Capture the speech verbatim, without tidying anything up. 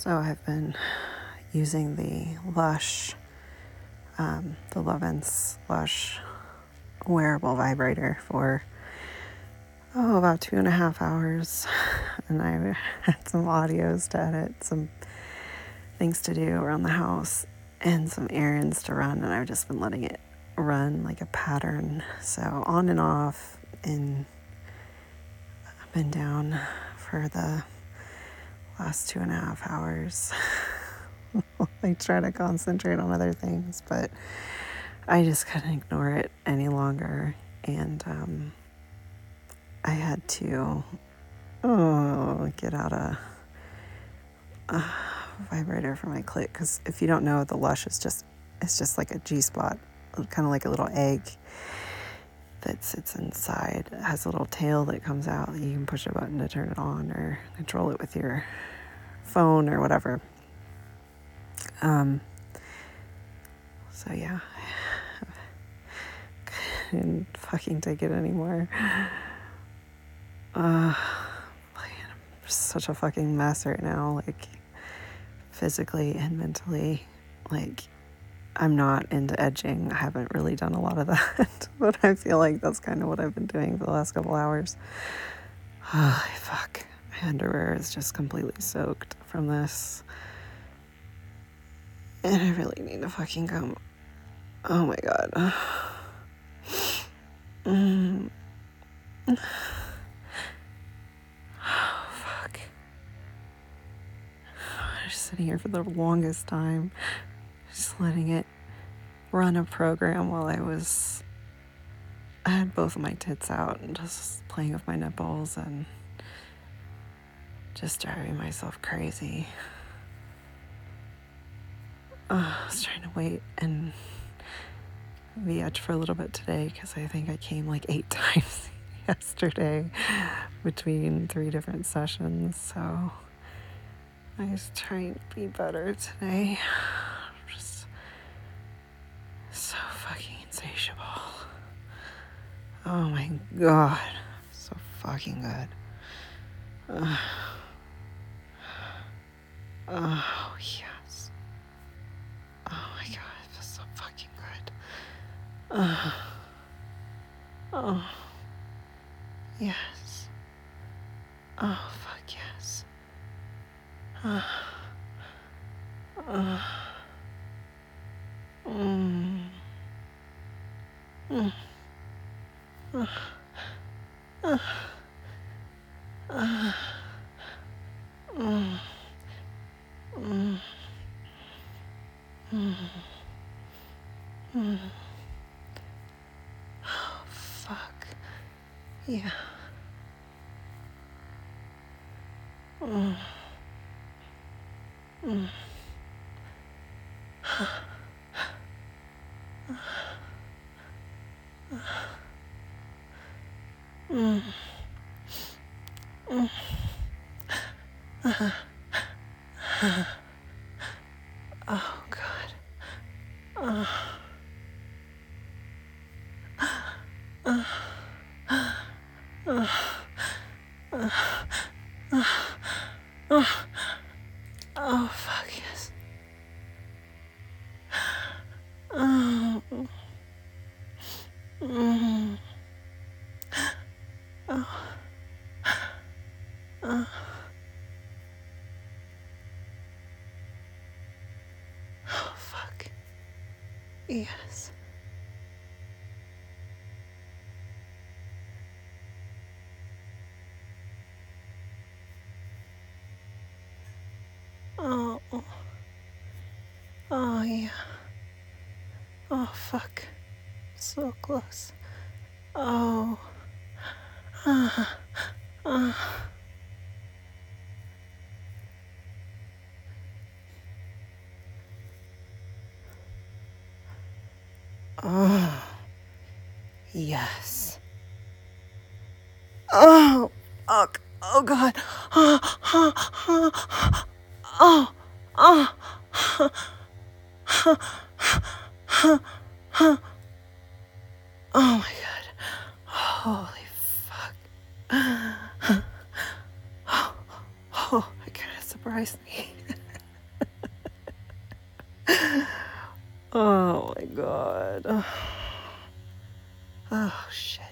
So I've been using the Lush, um, the Lovense Lush wearable vibrator for, oh, about two and a half hours. And I had some audios to edit, some things to do around the house, and some errands to run. And I've just been letting it run like a pattern. So on and off, and I've been down for the last two and a half hours. I try to concentrate on other things, but I just couldn't ignore it any longer. And um, I had to oh, get out a, a vibrator for my clit, because if you don't know, the Lush is just it's just like a G-spot, kind of like a little egg that sits inside. It has a little tail that comes out. You can push a button to turn it on or control it with your phone or whatever. Um, so yeah, I couldn't fucking take it anymore. Uh, like, I'm such a fucking mess right now, like physically and mentally. Like, I'm not into edging. I haven't really done a lot of that, but I feel like that's kind of what I've been doing for the last couple hours. Oh, fuck. My underwear is just completely soaked from this. And I really need to fucking come. Oh my god. Mm. Oh, fuck. I was sitting here for the longest time, just letting it run a program while I was... I had both of my tits out and just playing with my nipples and just driving myself crazy. Uh, I was trying to wait and V-edge for a little bit today, because I think I came like eight times yesterday between three different sessions. So I was trying to be better today. I'm just so fucking insatiable. Oh my god, so fucking good. Uh, oh yes. Oh my god, it feels so fucking good. Uh, oh, yes. Oh, fuck yes. Uh, uh, mm, mm, uh, uh, uh, mm, mm, mm, mm. Oh, fuck. Yeah. Mm. Mm. Mm. Mm. Oh, God. Uh. Uh. Uh. Uh. Uh. Uh. Oh, fuck yes. Oh. Mm. Oh. Uh. Oh, fuck. Yes. Oh. Oh, yeah. Oh, fuck. So close. Oh. Uh. Uh. Oh. Yes. Oh. Fuck. Oh, God. Oh. Oh. Oh. Oh. Oh. Oh my god. Holy fuck. Oh, oh, it kind of surprised me. Oh my god. Oh shit.